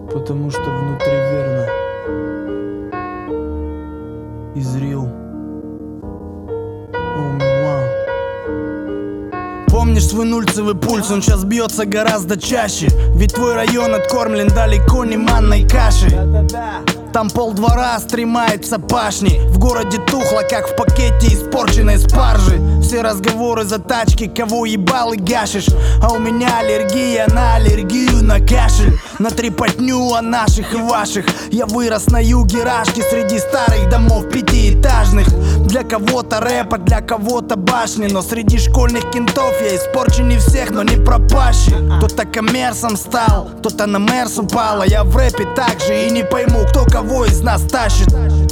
Потому что внутри верно и зрел. Помнишь свой нульцевый пульс, он сейчас бьется гораздо чаще. Ведь твой район откормлен далеко не манной кашей. Там полдвора стремается пашни. В городе тухло, как в пакете испорченной спаржи. Все разговоры за тачки, кого ебал и гашишь. А у меня аллергия на аллергию на кашель. На трепотню о наших и ваших. Я вырос на юге Рашки, среди старых домов пятиэтажных. Для кого-то рэпа, для кого-то башни. Но среди школьных кентов я испорченней всех, но не пропащий. Кто-то коммерсом стал, кто-то на Мерс упал. А я в рэпе так же и не пойму, кто кого из нас тащит,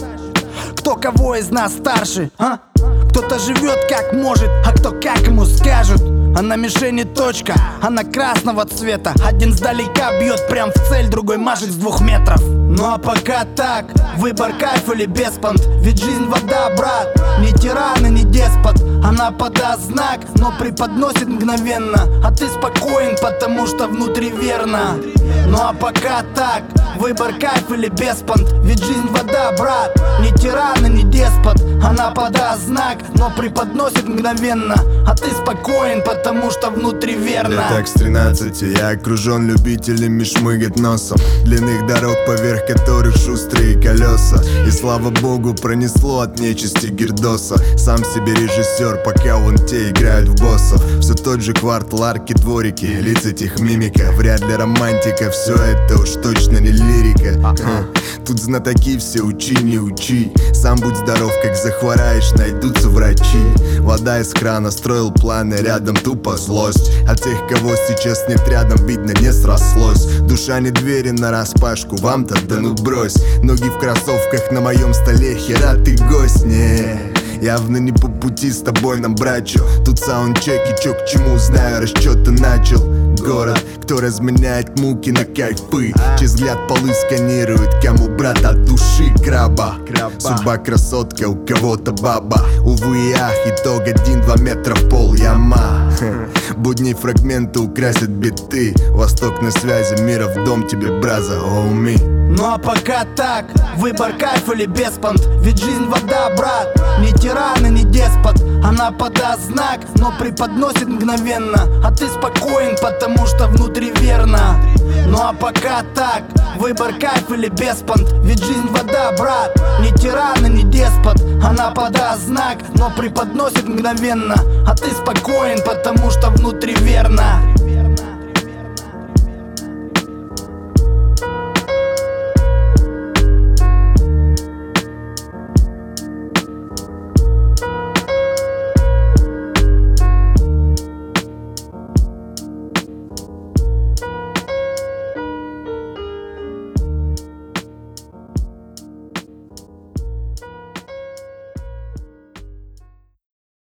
кто кого из нас старше, а? Кто-то живет как может, а кто как ему скажут. А на мишени точка, она красного цвета. Один сдалека бьет прям в цель, другой машет с 2 метров. Ну а пока так, выбор кайф или беспонт. Ведь жизнь вода, брат, не тиран и не деспот. Она подаст знак, но преподносит мгновенно. А ты спокоен, потому что внутри верно. Ну а пока так, выбор кайф или беспонт. Ведь жизнь вода, брат, не тиран и не деспот. Она подаст знак, но преподносит мгновенно. А ты спокоен, потому что внутри верно. Лет так с 13 я окружен любителями шмыгать носом. Длинных дорог, поверх которых шустрые колеса. И слава богу, пронесло от нечисти гирдоса. Сам себе режиссер, пока вон те играют в боссов. Все тот же квартал, арки, дворики, лица тех мимика. Вряд ли романтика, все это уж точно не лирика. Тут знатоки все, учи, не учи. Сам будь здоров, как захвораешь, найдутся врачи. Вода из крана, строил планы, рядом тупо злость. А тех, кого сейчас нет рядом, видно, не срослось. Душа не двери нараспашку, вам-то да ну брось. Ноги в кроссовках на моем столе, хера ты гость, не. Явно не по пути с тобой нам, брачо. Тут саундчек и чё к чему, знаю, расчёты начал. Город, кто разменяет муки на кайфы. Чей взгляд полы сканирует, кому брат от души краба. Судьба красотка, у кого-то баба. Увы и ах, итог 1-2 метра в пол яма. Будни фрагменты украсят биты. Восток на связи, мира в дом тебе, браза, оуми. Ну а пока так, выбор кайф или беспонт. Ведь жизнь вода, брат, не тиран и не деспот. Она подаст знак, но преподносит мгновенно. А ты спокоен, потому что внутри верно. Ну а пока так, выбор кайф или беспонт. Ведь жизнь вода, брат, не тиран и не деспот. Она подаст знак, но преподносит мгновенно. А ты спокоен, потому что внутри верно.